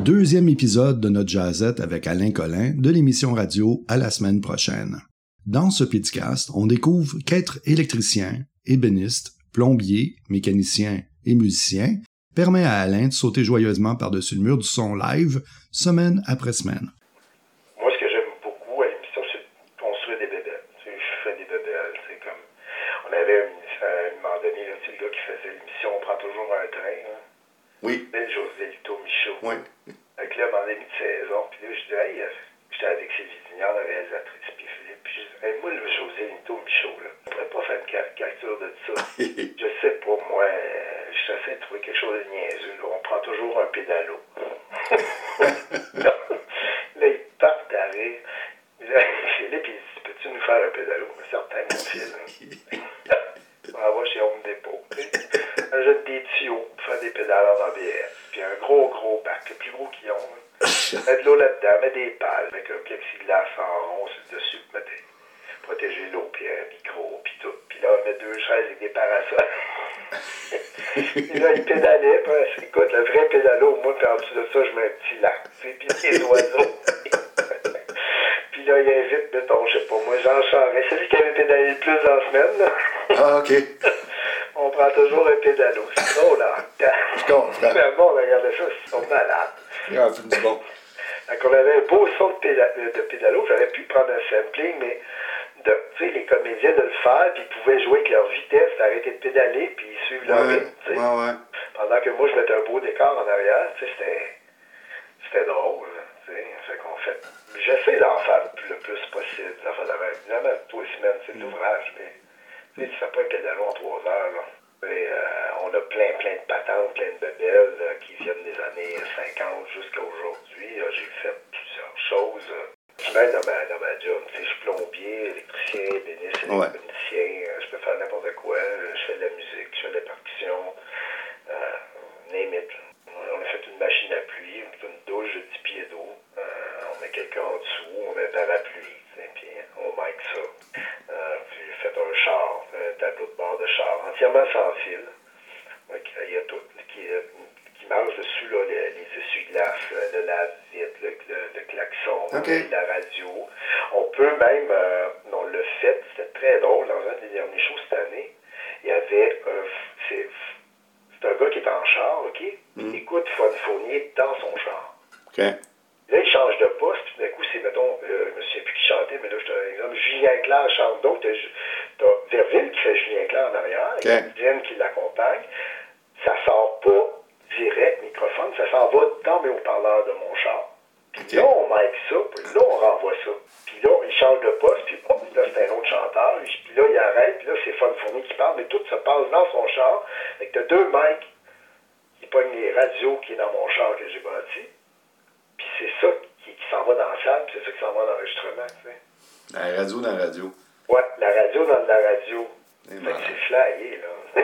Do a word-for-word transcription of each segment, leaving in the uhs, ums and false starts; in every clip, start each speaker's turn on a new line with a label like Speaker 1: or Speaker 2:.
Speaker 1: Deuxième épisode de notre jazzette avec Alain Collin de l'émission radio À la semaine prochaine. Dans ce podcast, on découvre qu'être électricien, ébéniste, plombier, mécanicien et musicien permet à Alain de sauter joyeusement par-dessus le mur du son live, semaine après semaine.
Speaker 2: Moi, ce que j'aime beaucoup à l'émission, c'est de construire des bébelles. Tu sais, je fais des bébelles, c'est comme... On avait un, à un moment donné, là, tu sais, le gars qui faisait l'émission « On prend toujours un train », là.
Speaker 1: Oui.
Speaker 2: Belle José Lito Michaud.
Speaker 1: Oui.
Speaker 2: Avec là, à un moment donné de saison, puis là, je dis « Hey, euh, j'étais avec Sylvie Vignard, la réalisatrice, puis Philippe, puis je dis « Hey, moi, le José Lito Michaud, là, je pourrais pas faire une caricature de ça. Je sais pas, moi, euh, j'essaie de trouver quelque chose de niaiseux, là. On prend toujours un pédalo. » Là, ils partent à rire. Là, Philippe, il dit « Peux-tu nous faire un pédalo? » Certain, mon fils. On va chez Home Depot. On jette des tuyaux pour faire des pédales en A B S. Puis un gros, gros bac, le plus gros qu'ils ont. Mets de l'eau là-dedans, mets des pales avec un plexiglas en rond dessus pour mettre, protéger l'eau, puis un micro, puis tout. Puis là, on met deux chaises avec des parasols. Et là, il pédalait. Puis, écoute, le vrai pédalo, moi, puis en dessous de ça, je mets un petit lac. Puis des oiseaux. Puis là, il invite, mettons, je sais pas, moi, Jean Charest. C'est lui qui avait pédalé le plus dans la semaine, là.
Speaker 1: Ah, OK.
Speaker 2: On prend toujours un pédalo. C'est drôle, là.
Speaker 1: Je comprends.
Speaker 2: Le monde regardait ça, ils sont malades.
Speaker 1: Ah, c'est bon.
Speaker 2: Donc, on avait un beau son de, péda- de pédalo. J'aurais pu prendre un sampling, mais de, tu sais, les comédiens de le faire, puis ils pouvaient jouer avec leur vitesse, arrêter de pédaler, puis ils suivent leur
Speaker 1: Ouais,
Speaker 2: rythme, tu sais.
Speaker 1: ouais, ouais.
Speaker 2: Pendant que moi, je mettais un beau décor en arrière, tu sais, c'était, c'était drôle, tu sais. Fait qu'on fait, j'essaie d'en faire le plus possible. Ça fait évidemment, tous les semaines, c'est de l'ouvrage, mais, tu sais, tu fais pas un pédalo en trois heures, là. Et, euh, on a plein, plein de patentes, plein de bébelles euh, qui viennent des années cinquante jusqu'à aujourd'hui. Euh, j'ai fait plusieurs choses. Euh, puis même dans ma, dans ma job, tu sais, je suis plombier, électricien, béniste,
Speaker 1: Ouais.
Speaker 2: électronicien, euh, je peux faire n'importe quoi. Euh, je fais de la musique, je fais de la percussion, euh, name it. On a fait une machine à pluie, une douche de dix pieds d'eau. Euh, on met quelqu'un en dessous, on met un parapluie, puis on mic ça. Euh, puis j'ai fait un char, un tableau de bord de char, entièrement sans fil. Donc, il y a tout qui, qui marche dessus, là, les, les essuie-glaces, le lave-vite, le, le, le klaxon,
Speaker 1: Okay.
Speaker 2: la radio. On peut même, euh, on l'a fait, c'était très drôle, dans un des derniers shows cette année, il y avait un, c'est, c'est un gars qui est en char, OK?
Speaker 1: Mm.
Speaker 2: Il écoute Fun Fournier dans son char.
Speaker 1: OK.
Speaker 2: Là, il change de poste, puis d'un coup, c'est, mettons, euh, je me souviens plus qui chantait, mais là, je te donne un exemple, Julien Clerc chante. Donc, t'as, t'as Verville qui fait Julien Clerc en arrière,
Speaker 1: Okay.
Speaker 2: et Diane qui l'accompagne. Ça sort pas direct, microphone, ça s'en va dans mes haut-parleurs de mon char. Puis
Speaker 1: Okay.
Speaker 2: là, on mic ça, puis là, on renvoie ça. Puis là, il change de poste, puis hop, là, c'est un autre chanteur, puis là, il arrête, puis là, c'est Fun Fournier qui parle, mais tout se passe dans son char. Fait que t'as deux mics qui pognent les radios qui est dans mon char que j'ai bâti. Puis c'est ça qui, qui s'en va dans la salle, puis c'est ça qui s'en va dans l'enregistrement, tu sais.
Speaker 1: La radio dans la radio.
Speaker 2: Ouais, la radio dans la radio.
Speaker 1: Et
Speaker 2: Fait
Speaker 1: voilà.
Speaker 2: que c'est flyé, là.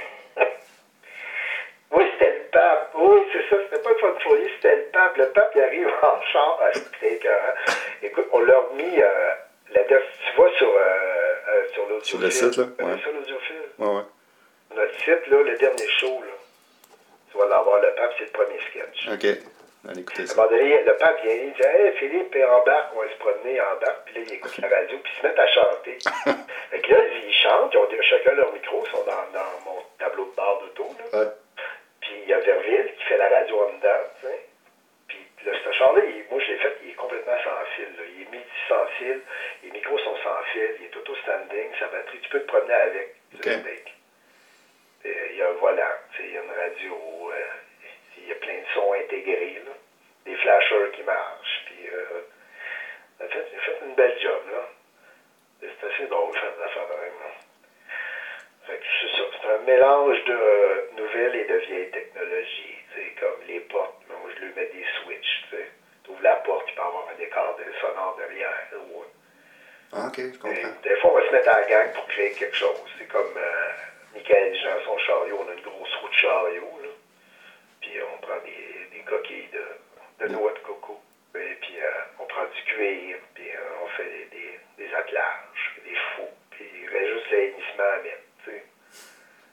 Speaker 2: Oui, c'était le pape. Oui, c'est ça, c'était pas le Fun Fournier, c'était le pape. Le pape, il arrive en char à Stick. Écoute, on l'a remis, euh, la, tu vois, sur, euh, euh, sur l'audiofile.
Speaker 1: Sur le site, là?
Speaker 2: Euh,
Speaker 1: Ouais.
Speaker 2: Sur l'audiofile.
Speaker 1: Ouais, ouais.
Speaker 2: Notre site, là, le dernier show, là. Tu vas l'avoir, le pape, c'est le premier sketch.
Speaker 1: OK. Allez écouter
Speaker 2: À un
Speaker 1: ça.
Speaker 2: moment donné, le pape vient, il dit « Hey, Philippe, embarque, on va se promener, embarque. » Puis là, il écoute la radio, puis ils se mettent à chanter. Fait que là, ils chantent, ils ont chacun leur micro, ils sont dans, dans mon tableau de bord d'auto, là.
Speaker 1: Ouais.
Speaker 2: Puis il y a Verville qui fait la radio en dedans, tu sais. Puis là, ce char-là, il- moi, je l'ai fait, il est complètement sans fil, là. Il est midi sans fil, les micros sont sans fil, il est auto-standing, sa batterie, tu peux te promener avec.
Speaker 1: OK.
Speaker 2: sur le deck. Et, il y a un volant, tu sais, il y a une radio, euh, il y a plein de sons intégrés, là. Des flashers qui marchent, puis euh, en fait, j'ai fait une belle job, là. C'est assez drôle de faire des affaires de même, là. Fait que c'est ça, c'est un mélange de euh, nouvelles et de vieilles technologies, tu sais, comme les portes, moi je lui mets des switches, tu sais. Tu ouvres la porte, il peut avoir un décor de sonore derrière, ou,
Speaker 1: Ah, OK, je
Speaker 2: et,
Speaker 1: comprends.
Speaker 2: des fois, on va se mettre à la gang pour créer quelque chose. C'est comme euh, Michael Jean, son chariot, on a une grosse roue de chariot, là. Puis on prend des, des coquilles de, de noix de coco. Et puis euh, on prend du cuir, puis euh, on fait des, des, des attelages, des fous. Puis il reste juste l'hennissement à mettre, tu sais.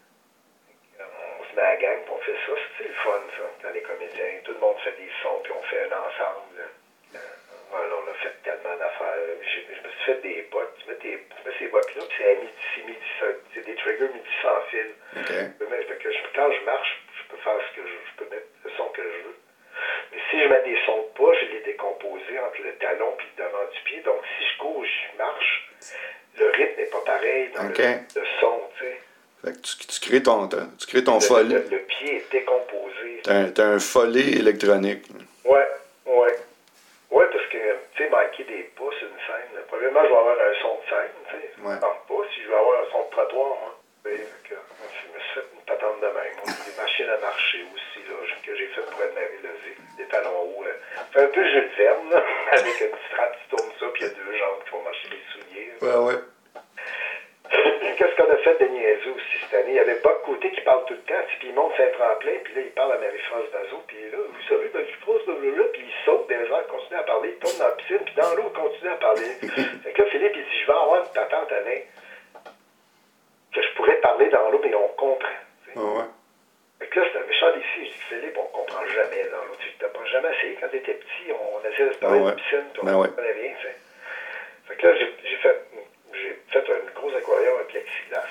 Speaker 2: On se met à la gang, puis on fait ça. C'est le fun, ça, dans les comédiens. Tout le monde fait des sons, puis on ensemble. Euh, voilà, on a fait tellement d'affaires. J'ai, je me suis fait des bottes. Tu mets, tes, tu mets ces bottes-là, puis c'est à midi, c'est midi, c'est des triggers midi sans fil.
Speaker 1: Okay.
Speaker 2: Mais, fait que je, quand je marche, je peux faire ce que je veux, je peux mettre le son que je veux. Mais si je mets des sons de pas, je les décompose entre le talon et le devant du pied. Donc si je cours, je marche, le rythme n'est pas pareil dans
Speaker 1: okay.
Speaker 2: le, le son, tu sais.
Speaker 1: Fait que tu, tu crées ton, tu crées ton
Speaker 2: le,
Speaker 1: follet.
Speaker 2: Le, le pied est décomposé.
Speaker 1: T'as un, t'as un follet électronique.
Speaker 2: Ouais, ouais. Ouais, parce que, tu sais, manquer des pas sur une scène, là, probablement, je vais avoir un son de scène, tu sais.
Speaker 1: Ouais.
Speaker 2: Je ne pas si je vais avoir un son de trottoir, hein. Et, que, je me suis fait une patente de même. On a des machines à marcher aussi, là, que j'ai fait pour admirer Lozé. Des talons hauts. Euh, fait un peu Jules Verne, là, avec une petite trappe qui tourne ça, puis il y a deux jambes qui font marcher les souliers.
Speaker 1: Ouais, ouais.
Speaker 2: Qu'est-ce qu'on a fait de niaiseux aussi cette année? Il y avait Bob Côté qui parle tout le temps, puis il monte Saint-Tremplin, puis là, il parle à Marie-France Bazot, puis là, vous savez, ben, je pose là, puis il saute des airs, continue à parler, il tourne dans la piscine, puis dans l'eau, il continue à parler. Fait que là, Philippe, il dit, je vais avoir une patente à nain, que je pourrais parler dans l'eau, mais on comprend.
Speaker 1: Oh, ouais.
Speaker 2: Fait que là, c'est un méchant défi. Je dis, Philippe, on comprend jamais dans l'eau. Tu n'as pas jamais essayé quand tu étais petit, on essayait de se parler
Speaker 1: oh, ouais.
Speaker 2: de piscine, puis on
Speaker 1: ben
Speaker 2: ne
Speaker 1: ouais.
Speaker 2: comprenait rien, tu sais. Fait que là, j'ai, j'ai fait... J'ai fait un gros aquarium avec plexiglas.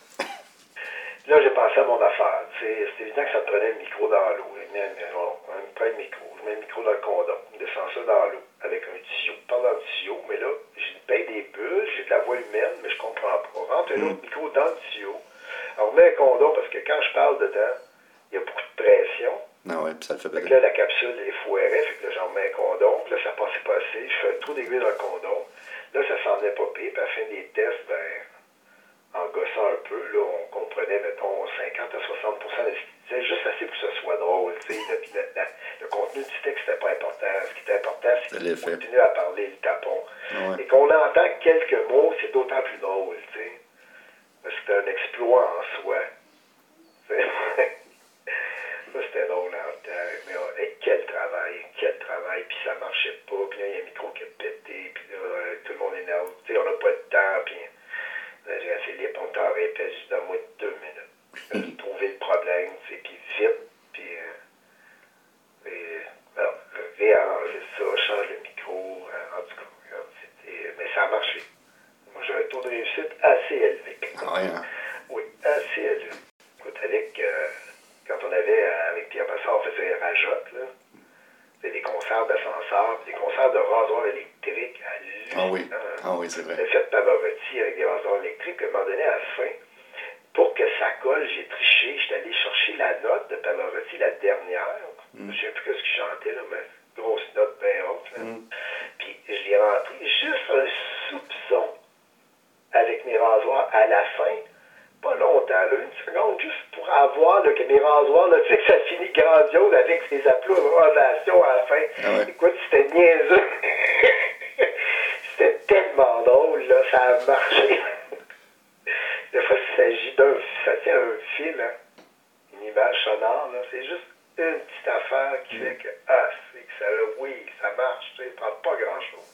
Speaker 2: Là, j'ai pensé à mon affaire. C'est évident que ça me prenait le micro dans l'eau. On me prend le micro. Je mets le micro dans le condom. Je descends ça dans l'eau avec un tuyau. Je parle dans le tuyau, mais là, j'ai paye des bulles, j'ai de la voix humaine, mais je comprends pas. Rentre un autre micro dans le tuyau. Alors, on met un condom parce que quand je parle dedans, il y a beaucoup de pression.
Speaker 1: Ah ouais, puis ça le fait
Speaker 2: Fait
Speaker 1: péter.
Speaker 2: que là, la capsule est foirée. Fait que là, j'en mets un condom. Puis là, ça passait pas assez. Je fais un trou d'aiguille dans le condom. Là, ça s'en venait pas pire. Puis à la fin des tests, ben, en gossant un peu, là, on comprenait, mettons, cinquante à soixante pour cent de ce qu'il disait, juste assez pour que ce soit drôle, tu sais. Le, le, le, le contenu du texte n'était pas important. Ce qui était important, c'est qu'il continue à parler le tapon.
Speaker 1: Ah ouais.
Speaker 2: Et qu'on entend quelques mots, c'est d'autant plus drôle, tu sais. C'est un exploit en soi. Ça, c'était drôle en temps. Mais oh, et quel travail, quel travail. Puis ça marchait pas. Puis là, il y a un micro qui a pété. Puis là, euh, tout le monde est nerveux. Tu sais, on n'a pas de temps. Puis là, j'ai dit, Philippe, on t'en répète juste dans moins de deux minutes. J'ai trouvé le problème, tu sais, puis vite. Puis, euh, et, alors, réarranger ça, change le micro. Euh, en tout cas, regarde, c'était... Mais ça a marché. Moi, j'ai un taux de réussite assez élevé.
Speaker 1: Ah ouais, hein?
Speaker 2: Oui, assez élevé. Écoute, avec... Euh, quand on avait, euh, avec Pierre Bassard, on faisait Rajotte, là. C'était des concerts d'ascenseurs, des concerts de rasoirs électriques à lui.
Speaker 1: Ah oui, ah oui, c'est vrai.
Speaker 2: J'ai fait Pavarotti avec des rasoirs électriques, puis à un moment donné, à la fin, pour que ça colle, j'ai triché, j'étais allé chercher la note de Pavarotti, la dernière. Mm. Je ne sais plus ce qu'il chantait, là, mais grosse note bien haute, là. Mm. Puis je l'ai rentré juste un soupçon avec mes rasoirs à la fin. Pas longtemps, là, une seconde, juste pour avoir là, que mes rasoirs, là, tu sais que ça finit grandiose avec ces applaudissements à la fin.
Speaker 1: Ah ouais.
Speaker 2: Écoute, c'était niaiseux. C'était tellement drôle, là, ça a marché. Des fois, il s'agit d'un, ça tient un fil, hein, une image sonore, là, c'est juste une petite affaire qui fait que, ah, c'est que ça, oui, ça marche, tu sais, ça prend pas grand-chose.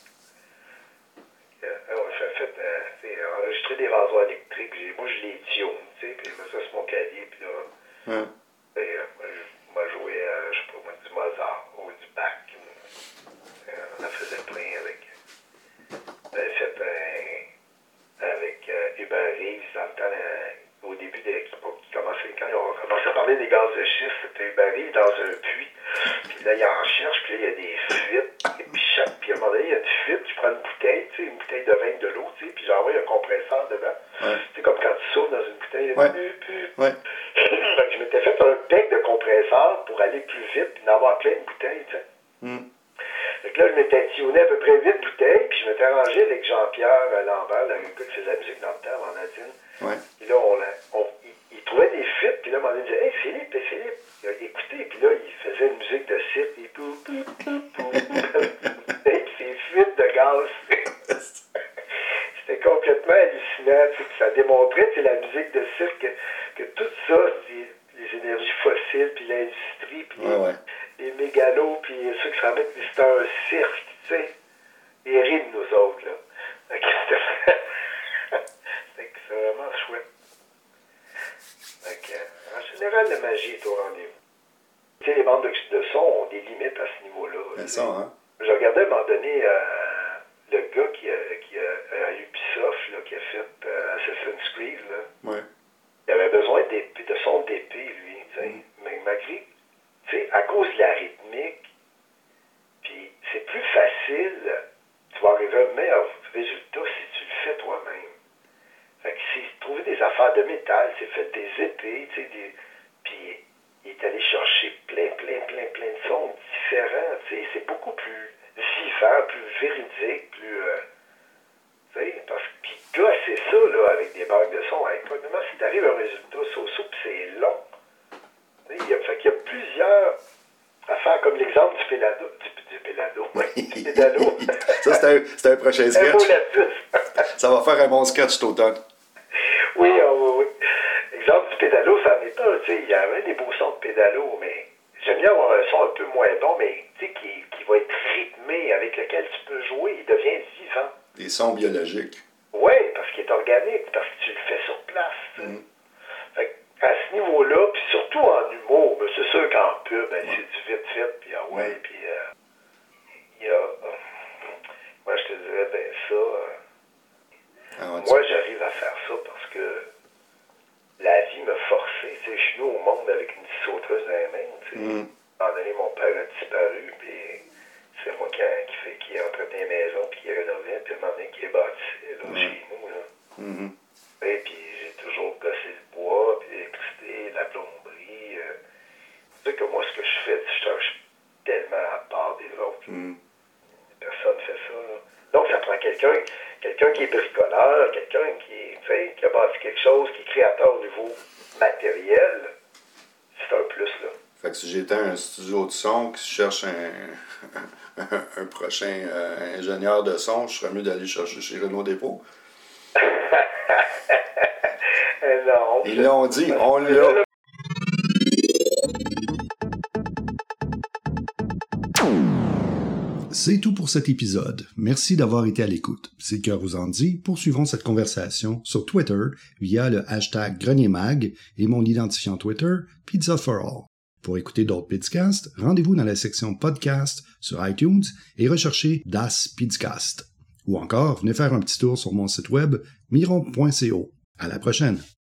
Speaker 2: Alors, j'ai fait, euh, enregistrer des rasoirs électriques. J'ai, moi, je les tune, tu sais, puis ça, c'est mon clavier, puis là, hum. Et, euh, moi, je moi, jouais, euh, je sais pas moi, du Mozart ou du Bach. Euh, on en faisait plein avec. J'avais fait un, avec euh, Hubert Reeves dans le temps, euh, au début, de, qui, qui commençait, quand ils ont commencé à parler des gaz de schiste, c'était Hubert Reeves dans un puits. Puis là, il en cherche, puis là, il y a des fuites. Et puis, chaque, puis à un moment donné, il y a une fuite, je prends une bouteille, tu sais, une bouteille de vin, de l'eau, tu sais, puis j'envoie un compresseur dedans.
Speaker 1: Ouais.
Speaker 2: C'est comme quand tu sauves dans une bouteille.
Speaker 1: Ouais.
Speaker 2: Pu, pu.
Speaker 1: Ouais.
Speaker 2: Donc, je m'étais fait un bec de compresseur pour aller plus vite, puis d'avoir plein de bouteilles, tu sais. Mm. Donc là, je m'étais tionné à peu près huit bouteilles, puis je m'étais arrangé avec Jean-Pierre Lambert, le gars qui faisait la musique dans le temps, en Nadine.
Speaker 1: Ouais.
Speaker 2: Puis là, on, on, il, il trouvait des fuites, puis là, on me disait, hey Philippe, hey Philippe, il a écouté, puis là, il faisait une musique de cirque, et pou, pou, pou, pou, et puis ces fuites de gaz. C'était complètement hallucinant, tu sais, puis ça démontrait, tu sais, la musique de cirque, que, que tout ça, c'est les énergies fossiles, puis l'industrie, puis
Speaker 1: ouais,
Speaker 2: les,
Speaker 1: ouais.
Speaker 2: les mégalos, puis ceux qui se remettent, c'était un cirque, tu sais. Ils rient de nous autres, là. C'était c'était vraiment chouette. Donc, en général, la magie est au rendez-vous. Tu sais, les bandes de, de son ont des limites à ce niveau-là.
Speaker 1: C'est ça, hein?
Speaker 2: Je regardais à un moment donné euh, le gars qui a, qui a, à Ubisoft, là, qui a fait euh, Assassin's Creed, là.
Speaker 1: Ouais.
Speaker 2: Il avait besoin d'épée, de son d'épée, lui, tu sais. Mm. Mais malgré, tu sais, à cause de la rythmique, puis c'est plus facile, tu vas arriver à un meilleur résultat si tu le fais toi-même. Fait que c'est trouver des affaires de métal, c'est fait des épées, tu sais, des... puis il est allé chercher plein, plein, plein, plein de sons différents, tu sais, c'est beaucoup plus vivant, plus véridique, plus... Euh, tu sais, parce que, gars, c'est ça, là, avec des banques de sons, avec probablement, si t'arrives à un résultat so-so, puis c'est long, tu sais, il y a, fait qu'il y a plusieurs affaires, comme l'exemple du pélado, du, du pélado, du pédalo.
Speaker 1: Ça, c'est un, c'est un prochain sketch. Ça va faire un bon sketch cet automne.
Speaker 2: Oui, oh, oui, oui. Exemple du pédalo, ça en est un, tu sais, il y avait des beaux sons de pédalo, mais j'aime bien avoir un son un peu moins bon, mais tu sais, qui, qui va être rythmé, avec lequel tu peux jouer, il devient vivant.
Speaker 1: Des sons biologiques.
Speaker 2: Oui, parce qu'il est organique, parce que tu le fais sur place. Mm. Fait à ce niveau-là, puis surtout en humour, ben c'est sûr qu'en pub, ben, ouais. c'est du vite-vite, puis ah ouais, puis euh, il y a... Euh, moi, je te dirais, ben ça... Euh, ah, ouais, moi, j'arrive à faire ça parce que la vie m'a forcé. Tu sais, je suis venu au monde avec une sauteuse dans les mains. Tu sais. Mm. À un moment donné, mon père a disparu, puis c'est moi qui, a, qui, fait, qui a entretenu les maisons, puis qui rénovait, puis à un moment donné, qui est bâtissé là, mm. chez nous. Là. Mm-hmm. Et puis j'ai toujours gossé le bois, puis l'électricité, la plomberie. Euh. Tu sais que moi, ce que je fais, je suis tellement à part des autres. Mm. Personne ne fait ça. Là. Donc, ça prend quelqu'un... Quelqu'un qui est bricoleur, quelqu'un qui, qui a bâti quelque chose, qui est créateur au niveau matériel, c'est un plus, là.
Speaker 1: Fait que si j'étais un studio de son qui cherche un, un, un prochain euh, ingénieur de son, je serais mieux d'aller chercher chez Renaud Dépôt.
Speaker 2: Non.
Speaker 1: Ils l'ont dit, on l'a. C'est tout pour cet épisode. Merci d'avoir été à l'écoute. Si le cœur vous en dit, poursuivons cette conversation sur Twitter via le hashtag GrenierMag et mon identifiant Twitter, Pizza for All. Pour écouter d'autres podcasts, rendez-vous dans la section Podcast sur iTunes et recherchez Das Podcast. Ou encore, venez faire un petit tour sur mon site web miron point co. À la prochaine!